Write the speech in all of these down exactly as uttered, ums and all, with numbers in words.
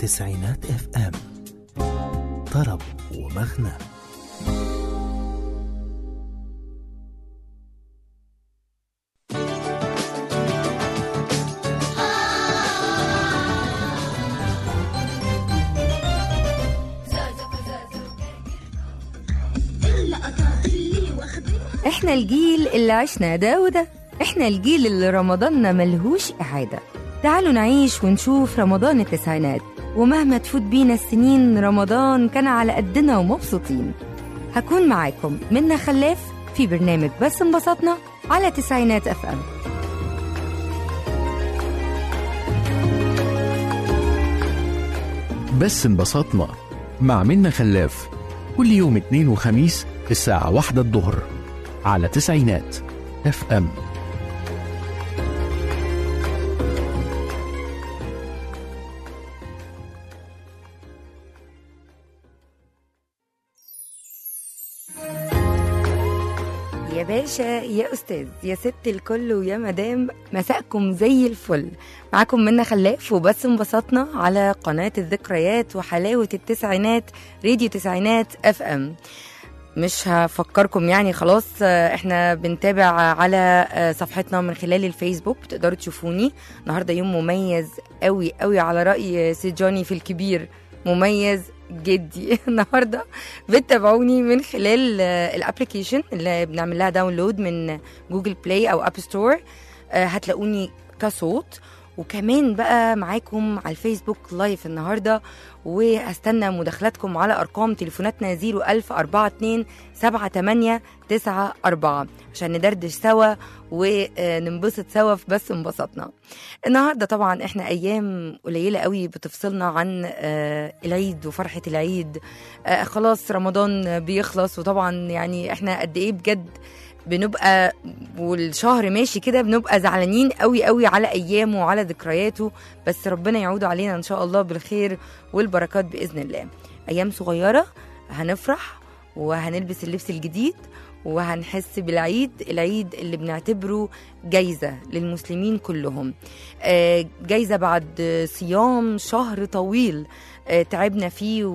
تسعينات اف ام، طرب ومغنى. احنا الجيل اللي عشنا ده وده، احنا الجيل اللي رمضاننا ملهوش إعادة. تعالوا نعيش ونشوف رمضان التسعينات، ومهما تفوت بينا السنين رمضان كان على قدنا ومبسوطين. هكون معاكم منى خلاف في برنامج بس انبسطنا على تسعينات اف ام. بس انبسطنا مع منى خلاف كل يوم اثنين وخميس الساعة واحدة الظهر على تسعينات اف ام. يا باشا، يا أستاذ، يا ست الكل، ويا مدام، مساءكم زي الفل. معاكم منى خلاف وبس انبسطنا على قناة الذكريات وحلاوة التسعينات، راديو تسعينات اف ام. مش هفكركم يعني، خلاص احنا بنتابع على صفحتنا من خلال الفيسبوك، بتقدروا تشوفوني. النهاردة يوم مميز قوي قوي على رأي سيجاني في الكبير، مميز جدي. النهارده بتتابعوني من خلال الابليكيشن اللي بنعمل لها داونلود من جوجل بلاي او اب ستور. هتلاقوني كصوت، وكمان بقى معاكم على الفيسبوك لايف النهارده، وهستنى مداخلاتكم على ارقام تليفوناتنا صفر ألف أربعة اتنين سبعة تمانية تسعة أربعة عشان ندردش سوا وننبسط سوا في بس انبسطنا. النهارده طبعا احنا ايام قليله قوي بتفصلنا عن العيد وفرحه العيد. خلاص رمضان بيخلص، وطبعا يعني احنا قد ايه بجد بنبقى والشهر ماشي كده بنبقى زعلانين قوي قوي على ايامه وعلى ذكرياته، بس ربنا يعود علينا ان شاء الله بالخير والبركات باذن الله. ايام صغيره هنفرح وهنلبس اللبس الجديد وهنحس بالعيد، العيد اللي بنعتبره جايزة للمسلمين كلهم، جايزة بعد صيام شهر طويل تعبنا فيه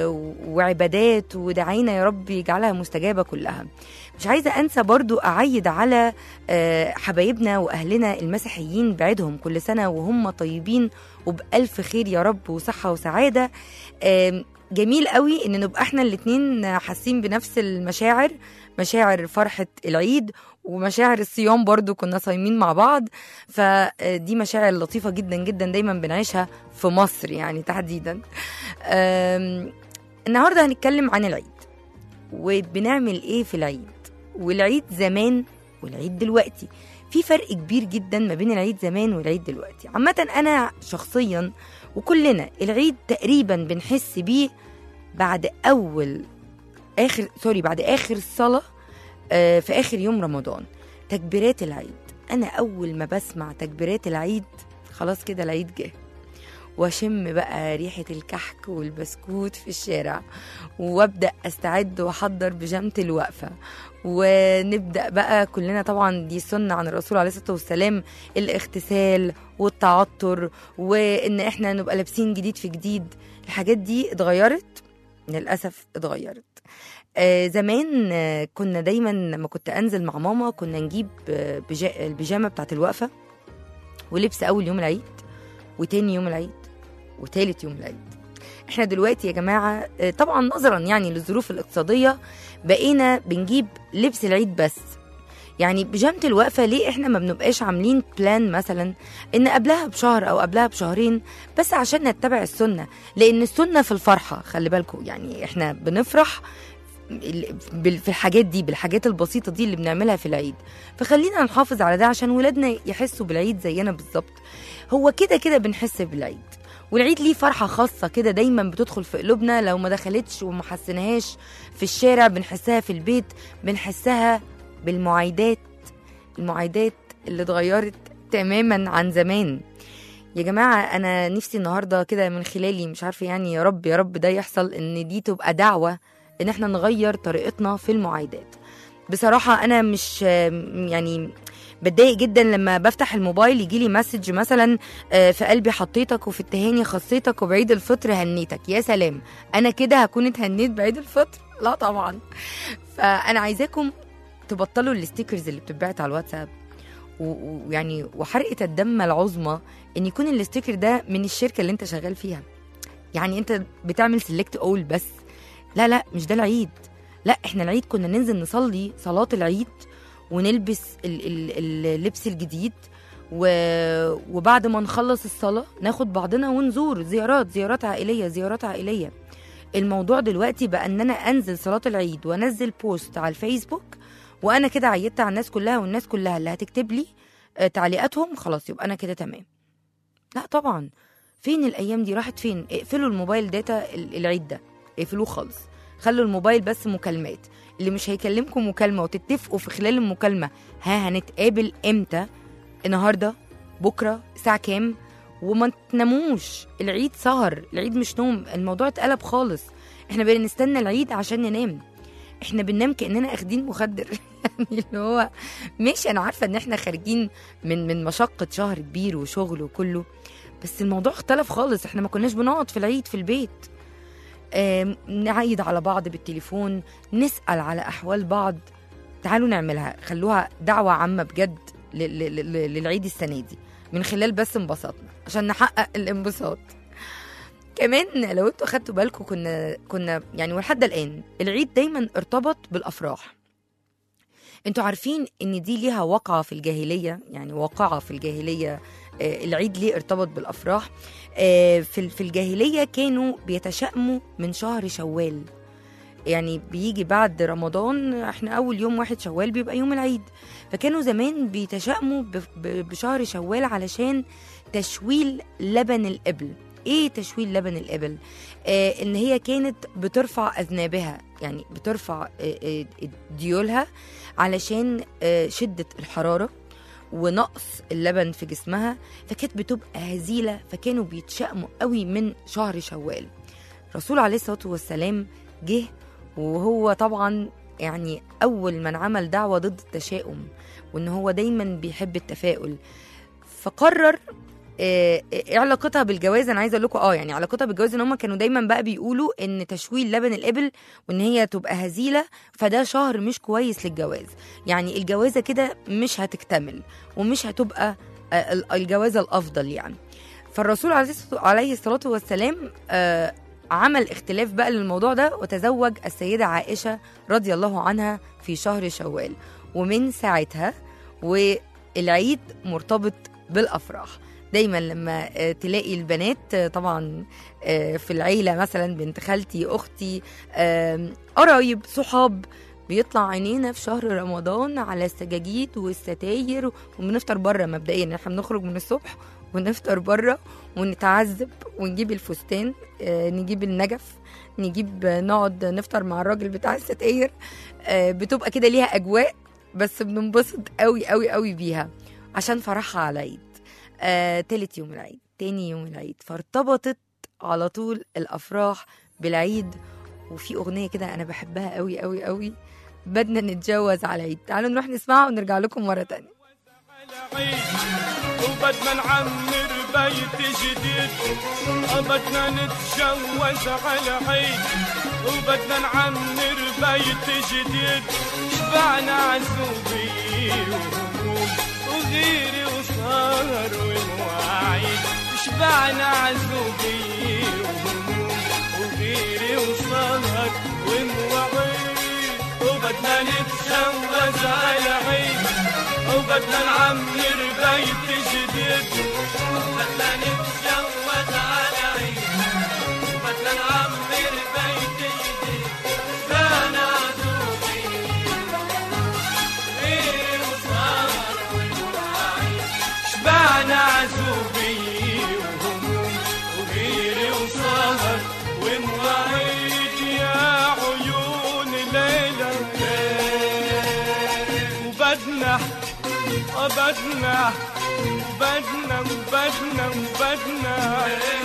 وعبادات ودعينا يا رب يجعلها مستجابة كلها. مش عايزة أنسى برضو أعيد على حبايبنا وأهلنا المسيحيين، بعيدهم كل سنة وهم طيبين وبألف خير يا رب وصحة وسعادة. جميل قوي إن نبقى احنا الاتنين حاسين بنفس المشاعر، مشاعر فرحة العيد ومشاعر الصيام، برضو كنا صايمين مع بعض، فدي مشاعر لطيفة جدا جدا دايما بنعيشها في مصر يعني تحديدا. النهاردة هنتكلم عن العيد وبنعمل ايه في العيد، والعيد زمان والعيد دلوقتي. في فرق كبير جدا ما بين العيد زمان والعيد دلوقتي. عامة أنا شخصيا وكلنا العيد تقريبا بنحس بيه بعد أول آخر سوري بعد آخر صلاة آه في آخر يوم رمضان، تكبيرات العيد. أنا أول ما بسمع تكبيرات العيد خلاص كده العيد جه، واشم بقى ريحة الكحك والبسكوت في الشارع، وابدأ استعد واحضر بيجامة الوقفة، ونبدأ بقى كلنا. طبعا دي سنة عن الرسول عليه الصلاة والسلام، الاغتسال والتعطر، وان احنا نبقى لابسين جديد في جديد. الحاجات دي اتغيرت للأسف، اتغيرت. آه زمان آه كنا دايما لما كنت انزل مع ماما كنا نجيب آه البيجامة بتاعت الوقفة ولبس اول يوم العيد وتاني يوم العيد وتالت يوم العيد. احنا دلوقتي يا جماعة طبعا نظرا يعني للظروف الاقتصادية بقينا بنجيب لبس العيد بس. يعني بيجامة الوقفة ليه احنا ما بنبقاش عاملين بلان مثلا ان قبلها بشهر او قبلها بشهرين، بس عشان نتبع السنة، لان السنة في الفرحة. خلي بالكم يعني احنا بنفرح في الحاجات دي، بالحاجات البسيطة دي اللي بنعملها في العيد، فخلينا نحافظ على ده عشان ولادنا يحسوا بالعيد زينا بالظبط. هو كده كده بنحس بالعيد، والعيد ليه فرحة خاصة كده دايما بتدخل في قلوبنا، لو ما دخلتش وما حسناهاش في الشارع بنحسها في البيت، بنحسها بالمعايدات، المعايدات اللي اتغيرت تماما عن زمان. يا جماعة أنا نفسي النهاردة كده من خلالي، مش عارفة يعني، يا رب يا رب ده يحصل، إن دي تبقى دعوة إن احنا نغير طريقتنا في المعايدات. بصراحة أنا مش يعني بتضايق جدا لما بفتح الموبايل يجي لي مسج مثلا آه، في قلبي حطيتك وفي التهاني خصيتك وبعيد الفطر هنيتك. يا سلام، انا كده هكون اتهنيت بعيد الفطر؟ لا طبعا. فانا عايزاكم تبطلوا الستيكرز اللي بتتبعت على الواتساب، ويعني وحرقه الدم العظمى ان يكون الستيكر ده من الشركه اللي انت شغال فيها. يعني انت بتعمل سيلكت اول بس. لا لا، مش ده العيد. لا، احنا العيد كنا ننزل نصلي صلاه العيد ونلبس اللبس الجديد، وبعد ما نخلص الصلاه ناخد بعضنا ونزور زيارات زيارات عائليه زيارات عائليه. الموضوع دلوقتي بقى ان انا انزل صلاه العيد وانزل بوست على الفيسبوك وانا كده عيدت على الناس كلها، والناس كلها اللي هتكتب لي تعليقاتهم خلاص يبقى انا كده تمام. لا طبعا، فين الايام دي؟ راحت فين؟ اقفلوا الموبايل داتا العيد ده، اقفلوه خالص، خلوا الموبايل بس مكالمات. اللي مش هيكلمكم مكالمه وتتفقوا في خلال المكالمه ها هنتقابل امتى، النهارده، بكره، الساعه كام، وما تناموش. العيد سهر، العيد مش نوم. الموضوع اتقلب خالص. احنا بقينا نستنى العيد عشان ننام. احنا بننام كاننا اخدين مخدر. يعني اللي هو ماشي، انا عارفه ان احنا خارجين من من مشقه شهر كبير وشغل وكله، بس الموضوع اختلف خالص. احنا ما كناش بنقعد في العيد في البيت نعيد على بعض بالتليفون، نسأل على أحوال بعض. تعالوا نعملها، خلوها دعوة عامة بجد للعيد السنة دي من خلال بس انبساطنا عشان نحقق الانبساط. كمان لو انتوا خدتوا بالكم كنا كنا يعني ولحد الآن العيد دايما ارتبط بالأفراح. انتوا عارفين ان دي ليها واقعة في الجاهلية، يعني واقعة في الجاهلية. آه العيد ليه ارتبط بالأفراح؟ آه في في الجاهلية كانوا بيتشائموا من شهر شوال. يعني بيجي بعد رمضان، احنا أول يوم واحد شوال بيبقى يوم العيد، فكانوا زمان بيتشائموا بشهر شوال علشان تشويل لبن الإبل. ايه تشويل لبن الإبل؟ آه ان هي كانت بترفع أذنابها، يعني بترفع آه آه ديولها علشان آه شدة الحرارة ونقص اللبن في جسمها، فكانت بتبقى هزيلة، فكانوا بيتشائموا قوي من شهر شوال. الرسول عليه الصلاة والسلام جه، وهو طبعا يعني أول من عمل دعوة ضد التشاؤم، وإن هو دايما بيحب التفاؤل. فقرر ايه علاقتها بالجواز؟ انا عايزه اقول لكم اه يعني علاقتها بالجواز ان هم كانوا دايما بقى بيقولوا ان تشويل لبن الابل وان هي تبقى هزيله فده شهر مش كويس للجواز، يعني الجوازه كده مش هتكتمل ومش هتبقى الجوازه الافضل يعني. فالرسول عليه الصلاه والسلام آه عمل اختلاف بقى للموضوع ده، وتزوج السيده عائشه رضي الله عنها في شهر شوال، ومن ساعتها والعيد مرتبط بالافراح. دايما لما تلاقي البنات طبعا في العيلة مثلا بنت خالتي أختي قرايب صحاب بيطلع عينينا في شهر رمضان على السجاجيد والستاير، وبنفطر بره. مبدئيا احنا بنخرج من الصبح ونفطر بره ونتعذب ونجيب الفستان، نجيب النجف، نجيب نقعد نفطر مع الراجل بتاع الستاير. بتبقى كده ليها أجواء، بس بننبسط قوي قوي قوي بيها عشان فرحها على العيد. آه، تالت يوم العيد، تاني يوم العيد، فارتبطت على طول الأفراح بالعيد. وفي أغنية كده أنا بحبها قوي قوي قوي، بدنا نتجوز على العيد. تعالوا نروح نسمعها ونرجع لكم مرة تانية. وبدنا نعمر بيت جديد، بدنا نتجوز على العيد، وبدنا نعمر بيت جديد. شبعنا عزوبية وهموم وغيري وصار والمواعيد، شبعنا عزوبية وهموم وغيري وصار والمواعيد. وبدنا نتجوز على عيد، وبدنا نعمر بيت جديد، بدنا نتجوز على عيد، بدنا نعمر بيت جديد. شبعنا عزوبية غيري وصار والمواعيد، شبعنا عزوبية وهموم وغيري وصار ومواعيد. يا عيون ليلى وبدنا وبدنا بدنا وبدنا وبدنا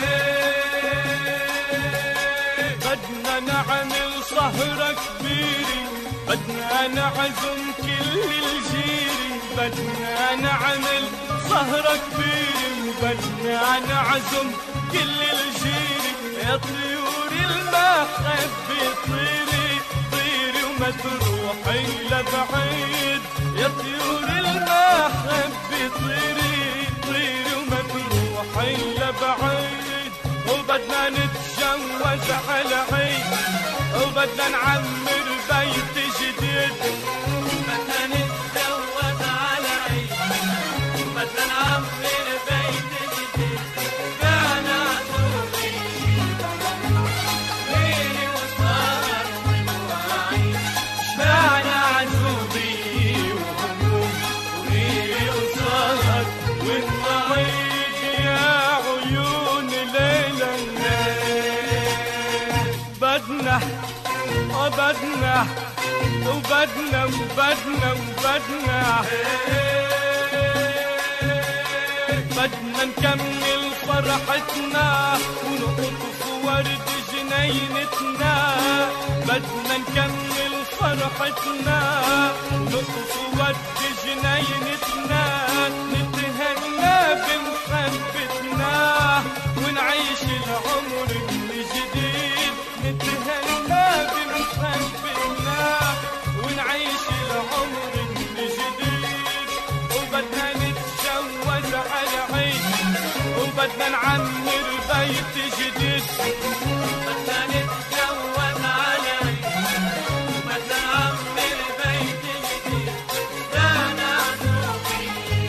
بدنا نعمل سهرة كبيرة، بدنا نعزم كل الجيرة، وبدنا نعمل سهرة كبيرة وبدنا نعزم كل الجيل. يا طيور المحبة طيري طيري وما تروحي لبعيد. يا طيور المحبة طيري طيري وما تروحي لبعيد. وبدنا نتجوز على عيد وبدنا نعمر بيت جديد. بدنا نتجوز على عيد وبدنا نعمر بيت جديد. بعنا عزوبي ليلي وسهر ومواعيد. بعنا عزوبي وهموم وليلي وسهر ومواعيد. يا عيون ليلى بدنا وبدنا وبدنا وبدنا وبدنا بدنا نكمل فرحتنا ونقطف ورد جنينتنا. بدنا نكمل فرحتنا ونقطف ورد جنينتنا. نتهنى بمحبتنا ونعيش العمر من جديد. نتهنى بمحبتنا ونعيش العمر من جديد. وبدنا نتجوز على عيد وبدنا نعمر بيت جديد. بدنا نتجوز على عيد وبدنا نعمر بيت جديد. بدنا عزوبي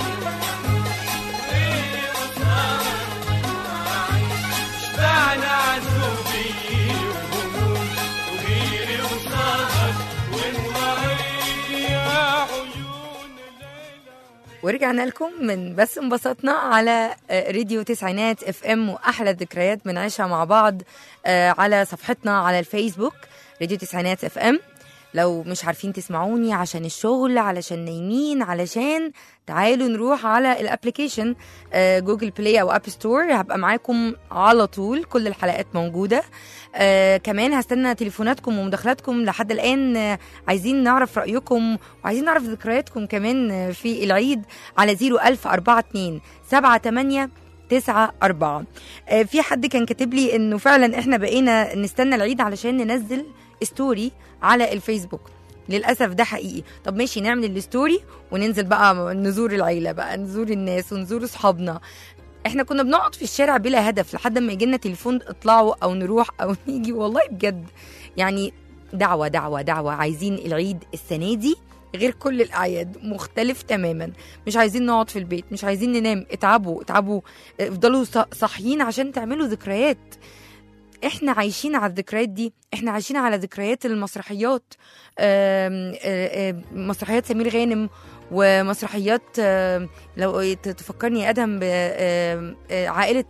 ليلي وسهر ومواعيد. بدنا عزوبي وهموم وغيري وسهر ومواعيد. يا عيون ليلى. ورجعنا لكم من بس انبسطنا على راديو تسعينات اف ام، واحلى ذكريات بنعيشها مع بعض على صفحتنا على الفيسبوك راديو تسعينات اف ام. لو مش عارفين تسمعوني عشان الشغل، علشان نايمين، علشان تعالوا نروح على الابليكيشن جوجل بلاي او اب ستور، هبقى معاكم على طول، كل الحلقات موجوده. آه كمان هستنى تليفوناتكم ومداخلاتكم. لحد الآن آه عايزين نعرف رأيكم وعايزين نعرف ذكرياتكم كمان آه في العيد على زيرو ألف أربعة اتنين سبعة تمانية تسعة أربعة. آه في حد كان كاتب لي إنه فعلا إحنا بقينا نستنى العيد علشان ننزل ستوري على الفيسبوك. للأسف ده حقيقي. طب ماشي، نعمل الستوري وننزل بقى نزور العيلة بقى، نزور الناس ونزور أصحابنا. احنا كنا بنقعد في الشارع بلا هدف لحد ما يجي لنا تليفون اطلعوا او نروح او نيجي. والله بجد يعني دعوة دعوة دعوة. عايزين العيد السنة دي غير كل الأعياد، مختلف تماما. مش عايزين نقعد في البيت، مش عايزين ننام. اتعبوا اتعبوا، افضلوا صاحيين عشان تعملوا ذكريات. احنا عايشين على الذكريات دي، احنا عايشين على ذكريات المسرحيات. آم آم مسرحيات سمير غانم ومسرحيات لو تفكرني يا ادهم بعائله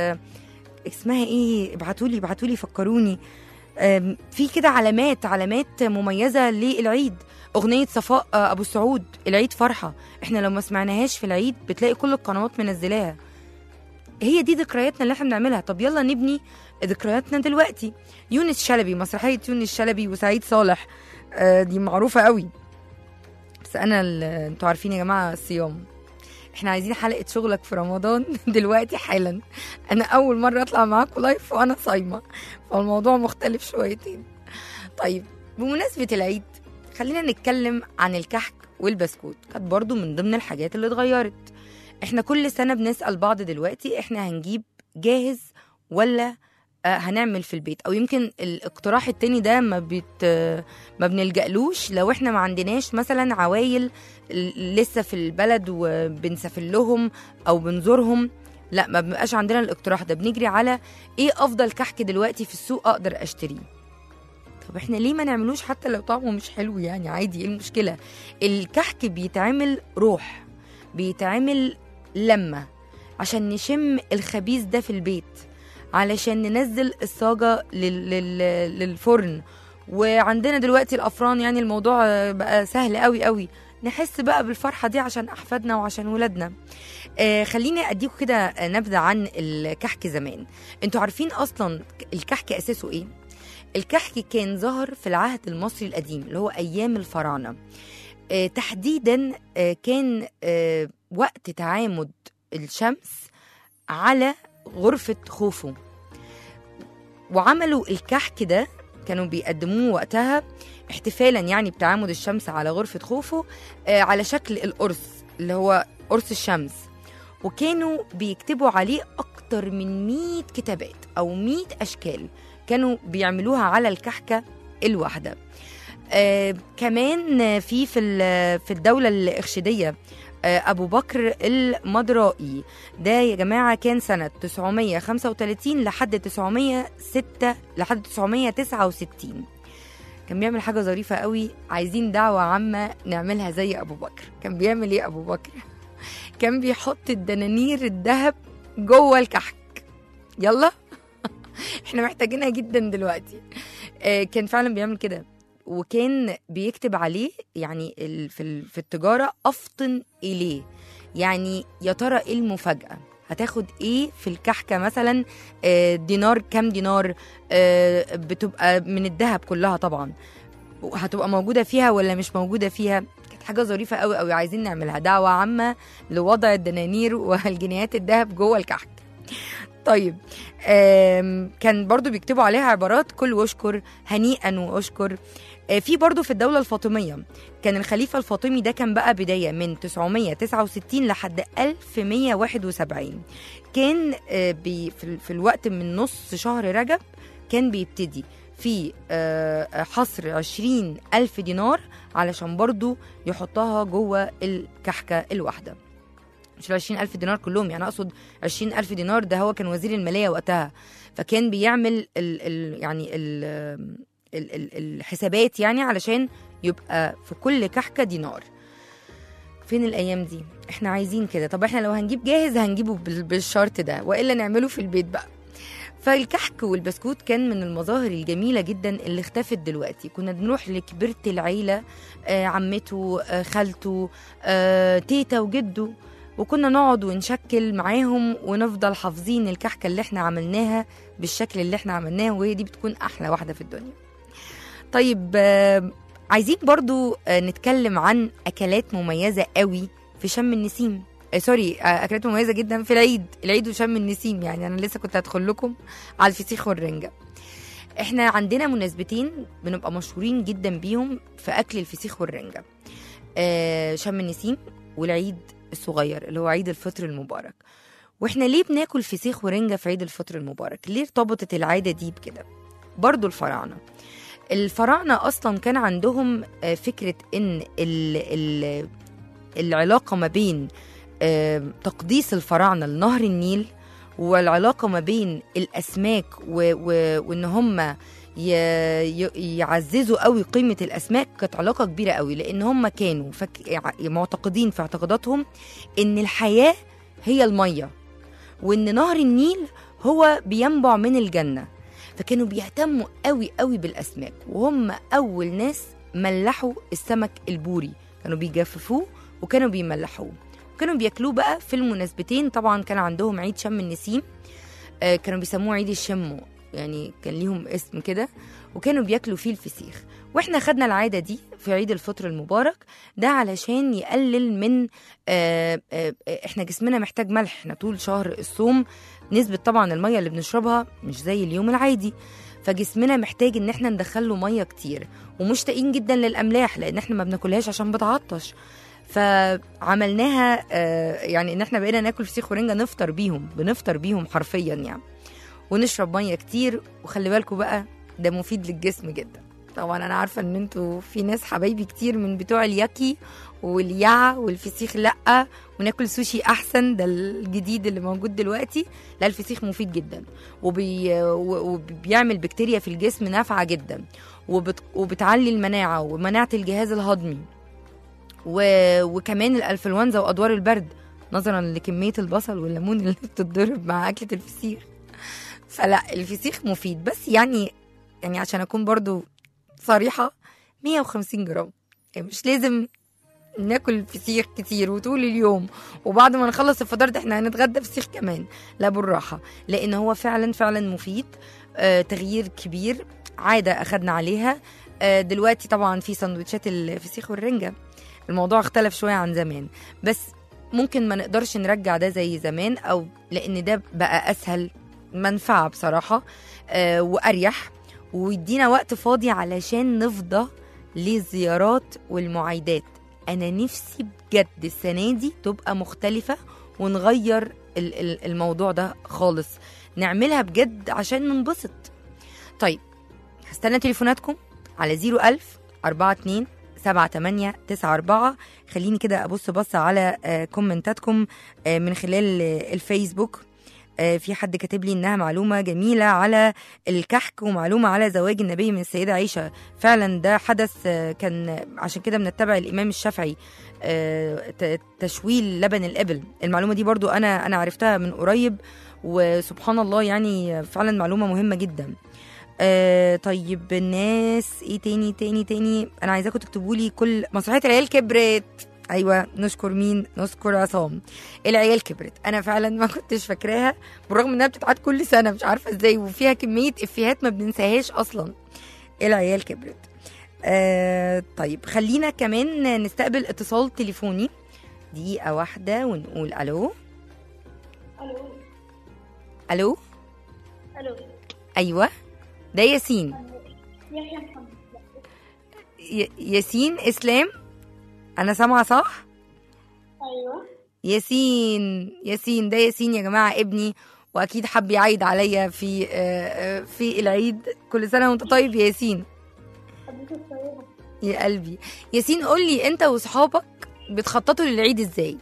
اسمها ايه، ابعتولي ابعتولي فكروني. في كده علامات علامات مميزه للعيد. اغنيه صفاء ابو السعود العيد فرحه، احنا لو ما سمعناهاش في العيد بتلاقي كل القنوات منزلاها. هي دي ذكرياتنا اللي احنا بنعملها. طب يلا نبني ذكرياتنا دلوقتي. يونس شلبي، مسرحيه يونس شلبي وسعيد صالح، دي معروفه قوي. بس انا انتوا عارفين يا جماعه الصيام، احنا عايزين حلقه شغلك في رمضان دلوقتي حالا. انا اول مره اطلع معاكم لايف وانا صايمه، فالموضوع مختلف شويتين. طيب بمناسبه العيد خلينا نتكلم عن الكحك والبسكوت. كانت برضو من ضمن الحاجات اللي اتغيرت. احنا كل سنه بنسال بعض دلوقتي احنا هنجيب جاهز ولا هنعمل في البيت، او يمكن الاقتراح التاني ده ما بيت ما بنلجألوش لو احنا ما عندناش مثلا عوايل لسه في البلد وبنسافر لهم او بنزورهم. لا، ما بنبقاش عندنا الاقتراح ده، بنجري على ايه افضل كحك دلوقتي في السوق اقدر اشتريه. طب احنا ليه ما نعملوش حتى لو طعمه مش حلو؟ يعني عادي، ايه المشكله؟ الكحك بيتعمل روح، بيتعمل لما عشان نشم الخبيث ده في البيت، علشان ننزل الصاجة للفرن. وعندنا دلوقتي الأفران، يعني الموضوع بقى سهل قوي قوي. نحس بقى بالفرحة دي عشان أحفادنا وعشان ولادنا. آه خليني أديكم كده نبذة عن الكحك زمان. انتوا عارفين أصلا الكحك أساسه إيه؟ الكحك كان ظهر في العهد المصري القديم اللي هو أيام الفراعنة. آه تحديدا آه كان آه وقت تعامد الشمس على غرفة خوفو، وعملوا الكحك ده كانوا بيقدموه وقتها احتفالا يعني بتعامد الشمس على غرفة خوفو آه على شكل القرص اللي هو قرص الشمس، وكانوا بيكتبوا عليه أكتر من مية كتابات أو مية أشكال كانوا بيعملوها على الكحكة الواحدة. آه كمان في في في الدولة الإخشيدية آه أبو بكر المضرائي ده يا جماعة كان سنة تسعمية وخمسة وتلاتين لحد تسعمية وستة لحد تسعمية وتسعة وستين. كان بيعمل حاجة ظريفة قوي، عايزين دعوة عامة نعملها زي أبو بكر. كان بيعمل إيه أبو بكر؟ كان بيحط الدنانير الذهب جوه الكحك. يلا احنا محتاجينها جدا دلوقتي. آه كان فعلا بيعمل كده، وكان بيكتب عليه يعني في في التجارة أفطن إليه، يعني يا ترى إيه المفاجأة، هتاخد إيه في الكحكة مثلا، آه دينار كام دينار، آه بتبقى من الذهب كلها طبعا، هتبقى موجودة فيها ولا مش موجودة فيها. حاجة ظريفة قوي قوي، عايزين نعملها دعوة عامة لوضع الدنانير والجنيهات الذهب جوه الكحك. طيب كان برضو بيكتبوا عليها عبارات كل واشكر هنيئا واشكر. في برضو في الدولة الفاطمية كان الخليفة الفاطمي ده كان بقى بداية من تسعمية وتسعة وستين لحد ألف ومية وواحد وسبعين. كان بي في الوقت من نص شهر رجب كان بيبتدي في حصر عشرين ألف دينار علشان برضو يحطها جوه الكحكة الواحدة. مش العشرين ألف دينار كلهم، يعني أقصد عشرين ألف دينار ده هو كان وزير المالية وقتها، فكان بيعمل ال ال يعني ال ال ال الحسابات يعني علشان يبقى في كل كحكة دينار. فين الأيام دي؟ احنا عايزين كده. طب احنا لو هنجيب جاهز هنجيبه بالشرط ده، وإلا نعمله في البيت بقى. فالكحك والبسكوت كان من المظاهر الجميلة جدا اللي اختفت دلوقتي. كنا بنروح لكبيرة العيلة، آه عمته، آه خالته، آه تيتا وجده، وكنا نقعد ونشكل معاهم ونفضل حافظين الكحكة اللي احنا عملناها بالشكل اللي احنا عملناه، وهي دي بتكون أحلى واحدة في الدنيا. طيب آه عايزين برضو آه نتكلم عن أكلات مميزة قوي في شم النسيم. آه سوري آه أكلات مميزة جدا في العيد العيد وشم النسيم. يعني أنا لسه كنت هدخل لكم على الفسيخ والرنجة. احنا عندنا مناسبتين بنبقى مشهورين جدا بيهم في أكل الفسيخ والرنجة، آه شم النسيم والعيد الصغير اللي هو عيد الفطر المبارك. واحنا ليه بناكل فسيخ ورنجة في عيد الفطر المبارك؟ ليه ارتبطت العادة دي بكده؟ برضو الفراعنة الفراعنة أصلا كان عندهم فكرة إن ال العلاقة ما بين تقديس الفراعنة لنهر النيل والعلاقة ما بين الأسماك وإن هم يعززوا قوي قيمة الأسماك كانت علاقة كبيرة قوي، لأن هم كانوا فك... معتقدين في اعتقاداتهم إن الحياة هي المية، وإن نهر النيل هو بينبع من الجنة. فكانوا بيهتموا قوي قوي بالأسماك، وهم أول ناس ملحوا السمك البوري، كانوا بيجففوه وكانوا بيملحوه وكانوا بياكلوه بقى في المناسبتين. طبعا كان عندهم عيد شم النسيم، آه كانوا بيسموه عيد الشمو، يعني كان ليهم اسم كده، وكانوا بياكلوا فيه الفسيخ. واحنا خدنا العادة دي في عيد الفطر المبارك ده علشان يقلل من آآ آآ احنا جسمنا محتاج ملح. احنا طول شهر الصوم نسبة طبعا المية اللي بنشربها مش زي اليوم العادي، فجسمنا محتاج ان احنا ندخله مية كتير، ومشتاقين جدا للأملاح لان احنا ما بناكلهاش عشان بتعطش. فعملناها يعني ان احنا بقينا ناكل فسيخ ورنجة نفطر بيهم، بنفطر بيهم حرفيا يعني، ونشرب مية كتير. وخلي بالكم بقى ده مفيد للجسم جدا. طبعا انا عارفة ان انتوا في ناس حبايبي كتير من بتوع الياكي والياع والفسيخ لأ وناكل سوشي احسن، ده الجديد اللي موجود دلوقتي. لا الفسيخ مفيد جدا وبي... وبيعمل بكتيريا في الجسم نافعة جدا، وبت... وبتعلي المناعة ومناعة الجهاز الهضمي، و... وكمان الانفلونزا وادوار البرد نظرا لكمية البصل والليمون اللي بتتضرب مع اكلة الفسيخ. فلا الفسيخ مفيد، بس يعني يعني عشان اكون برضو صريحة مية وخمسين جرام، يعني مش لازم ناكل فسيخ كتير وطول اليوم وبعد ما نخلص الفطار ده احنا هنتغدى فسيخ كمان. لا بالراحة، لان هو فعلا فعلا مفيد. آه تغيير كبير، عادة اخدنا عليها. آه دلوقتي طبعا في سندوتشات الفسيخ والرنجة، الموضوع اختلف شويه عن زمان، بس ممكن ما نقدرش نرجع ده زي زمان، او لان ده بقى اسهل منفعه بصراحه آه واريح، ويدينا وقت فاضي علشان نفضى للزيارات والمعايدات. انا نفسي بجد السنه دي تبقى مختلفه ونغير ال- ال- الموضوع ده خالص، نعملها بجد عشان ننبسط. طيب هستنى تليفوناتكم على زيرو ألف أربعة اتنين سبعة تمانية تسعة أربعة. خليني كده أبص بص على آه كومنتاتكم آه من خلال آه الفيسبوك. آه في حد كاتب لي إنها معلومة جميلة على الكحك ومعلومة على زواج النبي من السيدة عائشة. فعلا ده حدث آه كان عشان كده بنتبع الإمام الشافعي آه تشويل لبن الإبل. المعلومة دي برضو أنا أنا عرفتها من قريب، وسبحان الله يعني فعلا معلومة مهمة جدا. آه طيب الناس ايه تاني تاني تاني انا عايزاكم تكتبوا لي كل مسرحيه العيال كبرت. ايوه نشكر مين؟ نشكر عصام. العيال كبرت انا فعلا ما كنتش فاكراها، بالرغم انها بتتعاد كل سنه مش عارفه ازاي، وفيها كميه افيهات ما بننساهاش اصلا. العيال كبرت. آه طيب خلينا كمان نستقبل اتصال تليفوني دقيقه واحده ونقول الو. الو الو الو ايوه ده ياسين. يحيى محمد. ي- ياسين اسلام، انا سامعه صح؟ ايوه ياسين ياسين ده ياسين يا جماعه ابني، واكيد حب يعيد عليا في آه، آه، في العيد. كل سنه وانت طيب يا ياسين حضرتك طيبه. يا قلبي. ياسين قول لي انت واصحابك بتخططوا للعيد ازاي؟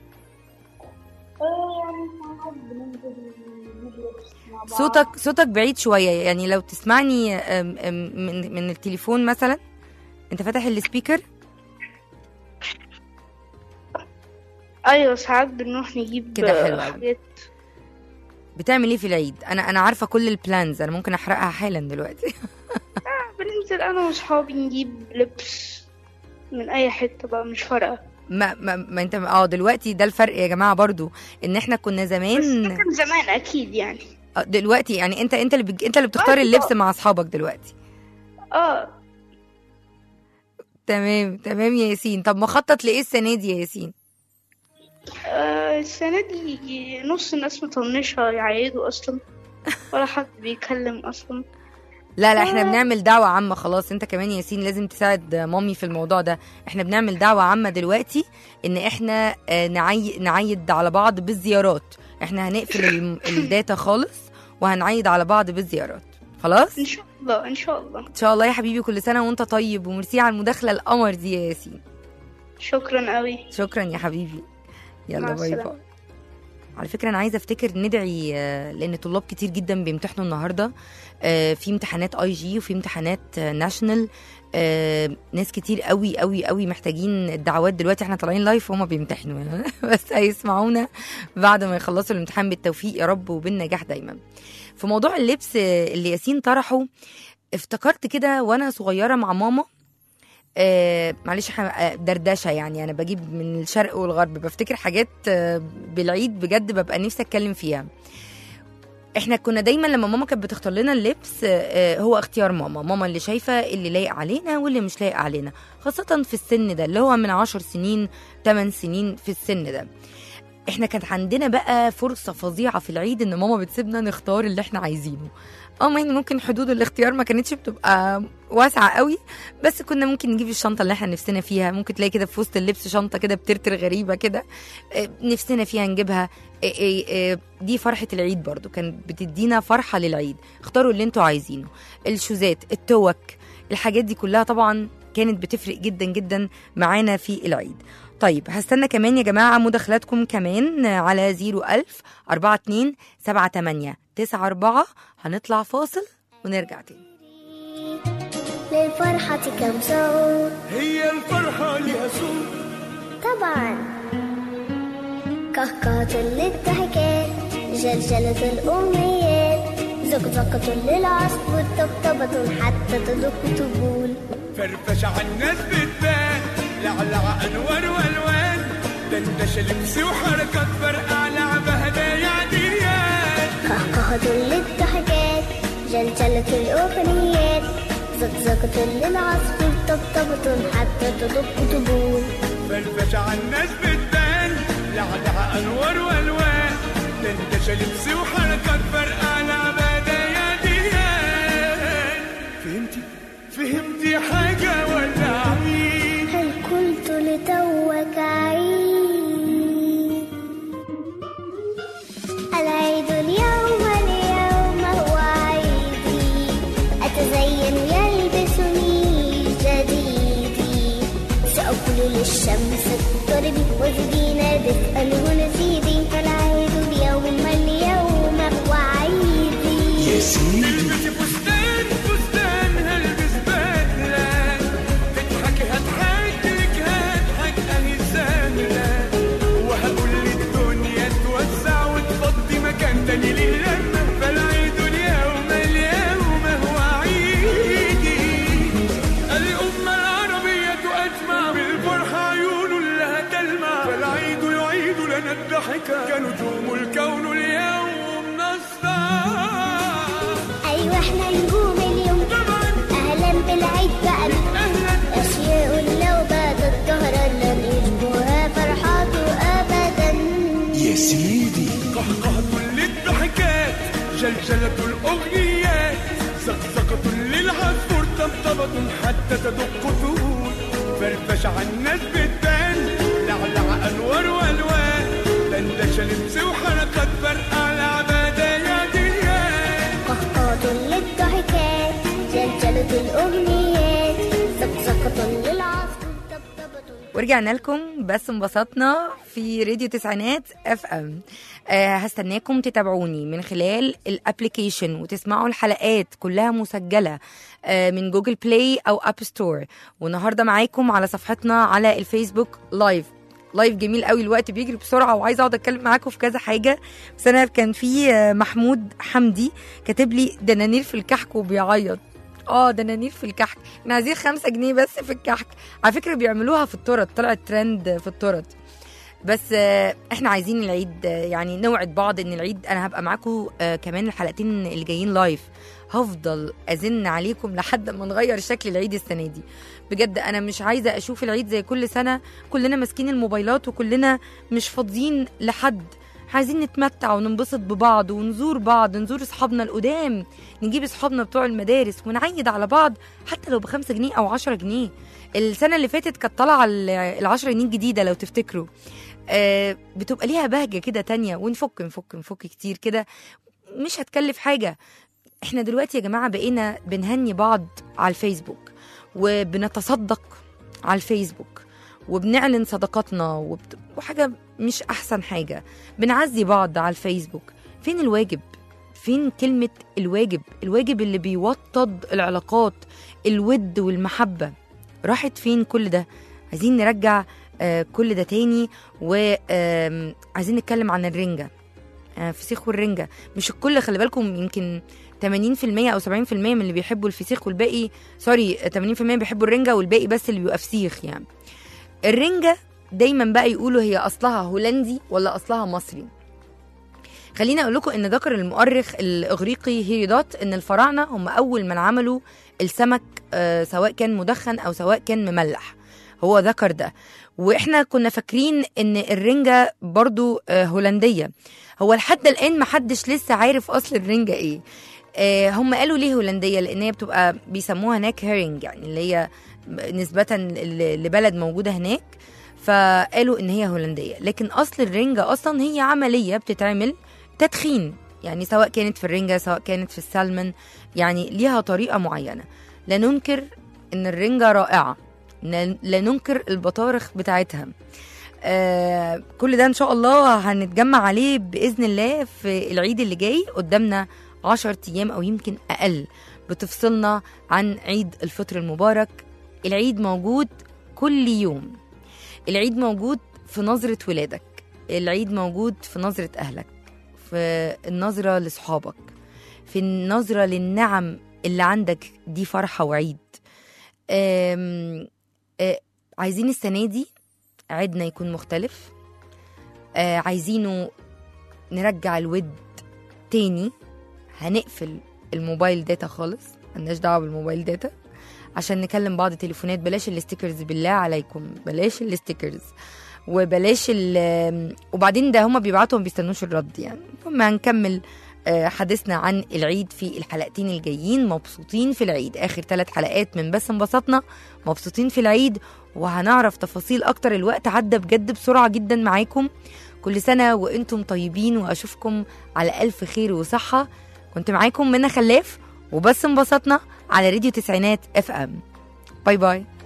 اه يعني ساعات بننزل ندرس مع بعض. صوتك صوتك بعيد شويه، يعني لو تسمعني آم، آم، من من التليفون مثلا. انت فاتح السبيكر؟ ايوه ساعات بنروح نجيب كده حلو أوي. حاجات. بتعمل ايه في العيد؟ انا انا عارفه كل البلانز، انا ممكن احرقها حالا دلوقتي. بننزل انا واصحابي نجيب لبس من اي حته بقى مش فارقه. ما ما, ما انت اه دلوقتي ده الفرق يا جماعه برضو، ان احنا كنا بس ده زمان كان زمان اكيد يعني. آه، دلوقتي يعني انت انت اللي بج... انت اللي بتختار آه، اللبس مع اصحابك دلوقتي. اه تمام تمام يا ياسين. طب مخطط لايه السنه دي يا ياسين؟ آه، السنه دي نص الناس مطنشه يعيدوا اصلا، ولا حد بيتكلم اصلا. لا لا احنا بنعمل دعوه عامه خلاص. انت كمان يا ياسين لازم تساعد مامي في الموضوع ده. احنا بنعمل دعوه عامه دلوقتي ان احنا آه، نعي... نعيد على بعض بالزيارات. احنا هنقفل الم- الداتا خالص وهنعيد على بعض بالزيارات خلاص. ان شاء الله ان شاء الله. ان شاء الله يا حبيبي. كل سنه وانت طيب، وميرسي على المداخله القمر دي يا ياسين. شكرا قوي. شكرا يا حبيبي. يلا مع باي السلامة. باي. على فكرة أنا عايزة أفتكر ندعي آه، لأن طلاب كتير جدا بيمتحنوا النهاردة. آه، في امتحانات اي جي وفي امتحانات آه، ناشونال. آه، ناس كتير قوي قوي قوي محتاجين الدعوات دلوقتي. احنا طالعين لايف وهما بيمتحنوا بس هيسمعونا بعد ما يخلصوا الامتحان بالتوفيق يا رب وبالنجاح دايما. في موضوع اللبس آه، اللي ياسين طرحه، افتكرت كده وأنا صغيرة مع ماما. آه معلش ح- آه، دردشه يعني، انا بجيب من الشرق والغرب، بفتكر حاجات آه بالعيد بجد ببقى نفسي اتكلم فيها. احنا كنا دايما لما ماما كانت بتختار لنا اللبس آه هو اختيار ماما ماما اللي شايفه اللي لايق علينا واللي مش لايق علينا، خاصه في السن ده اللي هو من عشر سنين تمن سنين. في السن ده احنا كانت عندنا بقى فرصه فظيعه في العيد ان ماما بتسيبنا نختار اللي احنا عايزينه. اه يعني ممكن حدود الاختيار ما كانتش بتبقى واسعه قوي، بس كنا ممكن نجيب الشنطه اللي احنا نفسنا فيها. ممكن تلاقي كده في وسط اللبس شنطه كده بترتر غريبه كده آه، نفسنا فيها نجيبها. آه، آه، آه، دي فرحه العيد برضو، كان بتدينا فرحه للعيد. اختاروا اللي انتوا عايزينه. الشوزات، التوك، الحاجات دي كلها طبعا كانت بتفرق جدا جدا معانا في العيد. طيب هستنى كمان يا جماعة مداخلاتكم كمان على زيرو ألف أربعة اتنين سبعة تمانية تسعة أربعة. هنطلع فاصل ونرجع تاني. للفرحة كم صوت هي الفرحة لها صوت طبعا، كهكهة للضحكات، جلجلة الأمنيات، زقزقة للعصف، طبطبة حتى تدق تبول، فرفش عالناس بتبان، لعلع أنوار والوان، دندش لبس وحركات فرقع لعبة هدايا عديان. كهكهة للضحكات، جلجلة الأغنيات، زقزقة للعصف، طبطبة حتى تدق تبول، فرفش عالناس بتبان لعلع انوار والوان دندشه لبس وحركات فرقع لعبه يا ديان فهمتي فهمتي حاجه ولا عميل هل قلت لتوك عيد العيد اليوم اليوم هو عيدي أتزين يلبسني جديدي سأقول للشمس اضطربي وزدينا دفئا نسيدي فالعيد اليوم اليوم هو عيدي يا سيدي البسي فستان فستان هلبس بدلة تضحكي هضحك لك هضحك اهي سهلة وهقول للدنيا توسع وتفضي مكان تاني للمة فالعيد اليوم اليوم هو عيدي الأمة العربية أجمع بالفرحة عيون لها تلمع فالعيد يعيد لنا الضحكة كنجوم الكون اليوم نصنع أيوة احنا نجوم اليوم أهلا بالعيد بقى أهلا أشياء لو باتت ظهرا لن يشبهها فرحاته أبدا يا سيدي قهقهة للضحكات جلجلة الأغنيات زقزقة للعصفور طبطبة حتى تدق طول فرفش عالناس بتبان لعلع أنوار والوان دندشة لبس وحركات فرقع لعبة يا ديان قهقهة للضحكات جلجلة الأغنيات زقزقة للعصفور طبطبة ورجعنا لكم بس انبسطنا في راديو تسعينات اف ام. آه هستناكم تتابعوني من خلال الابليكيشن وتسمعوا الحلقات كلها مسجله آه من جوجل بلاي او اب ستور. والنهارده معاكم على صفحتنا على الفيسبوك لايف لايف جميل قوي. الوقت بيجري بسرعه وعايزه اقعد اتكلم معاكم في كذا حاجه، بس انا كان في آه، محمود حمدي كاتب لي دنانير في الكحك وبيعيط. اه دنانير في الكحك، احنا عايزين خمسة جنيه بس في الكحك. على فكره بيعملوها في التورت، طلعت ترند في التورت. بس آه، احنا عايزين العيد آه، يعني نوعد بعض ان العيد انا هبقى معاكم آه، كمان الحلقتين اللي جايين لايف. هفضل ازن عليكم لحد ما نغير شكل العيد السنه دي. بجد انا مش عايزه اشوف العيد زي كل سنه كلنا ماسكين الموبايلات وكلنا مش فاضيين لحد. عايزين نتمتع وننبسط ببعض ونزور بعض، نزور اصحابنا القدام، نجيب اصحابنا بتوع المدارس ونعيد على بعض حتى لو بخمسة جنيه او عشرة جنيه. السنه اللي فاتت كانت طالعه العشرة جنيه الجديده لو تفتكروا. آه بتبقى ليها بهجه كده تانية، ونفك نفك نفك كتير كده، مش هتكلف حاجه. احنا دلوقتي يا جماعه بقينا بنهني بعض على الفيسبوك وبنتصدق على الفيسبوك وبنعلن صدقاتنا وبت... وحاجه مش احسن حاجه. بنعزي بعض على الفيسبوك. فين الواجب؟ فين كلمه الواجب؟ الواجب اللي بيوطد العلاقات، الود والمحبه، راحت فين كل ده؟ عايزين نرجع آه كل ده تاني. وعايزين نتكلم عن الرنجه، آه فسيخ والرنجه. مش الكل، خلي بالكم، يمكن ثمانين بالمية او سبعين بالمية من اللي بيحبوا الفسيخ والباقي سوري ثمانين بالمية بيحبوا الرنجه والباقي بس اللي بيبقى فسيخ. يعني الرنجه دايما بقى يقولوا هي اصلها هولندي ولا اصلها مصري. خليني اقول لكم ان ذكر المؤرخ الاغريقي هيرودوت ان الفراعنه هم اول من عملوا السمك آه سواء كان مدخن او سواء كان مملح. هو ذكر ده، واحنا كنا فاكرين ان الرنجه برضو آه هولنديه. هو لحد الان محدش لسه عارف اصل الرنجه ايه. آه هم قالوا ليه هولنديه؟ لان هي بتبقى بيسموها هناك هيرنج، يعني اللي هي نسبه لبلد موجوده هناك، فقالوا ان هي هولنديه. لكن اصل الرنجه اصلا هي عمليه بتتعمل تدخين، يعني سواء كانت في الرنجه سواء كانت في السلمون، يعني ليها طريقه معينه. لا ننكر ان الرنجه رائعه، لا ننكر البطارخ بتاعتها. آه كل ده ان شاء الله هنتجمع عليه باذن الله في العيد اللي جاي. قدامنا عشر ايام او يمكن اقل بتفصلنا عن عيد الفطر المبارك. العيد موجود كل يوم، العيد موجود في نظرة ولادك، العيد موجود في نظرة أهلك، في النظرة لصحابك، في النظرة للنعم اللي عندك دي. فرحة وعيد. آم آم عايزين السنة دي عيدنا يكون مختلف. عايزينه نرجع الود تاني. هنقفل الموبايل داتا خالص، ملناش دعوة بالموبايل داتا. عشان نكلم بعض تليفونات. بلاش الاستيكرز بالله عليكم، بلاش الاستيكرز وبلاش ال وبعدين ده هما بيبعتوا ما بيستنوش الرد يعني. ثم هنكمل حديثنا عن العيد في الحلقتين الجايين. مبسوطين في العيد، آخر ثلاث حلقات من بس انبسطنا، مبسوطين في العيد وهنعرف تفاصيل أكتر. الوقت عدى بجد بسرعة جدا معاكم. كل سنة وإنتم طيبين وأشوفكم على ألف خير وصحة. كنت معاكم منى خلاف وبس انبسطنا على راديو تسعينات اف ام. باي باي.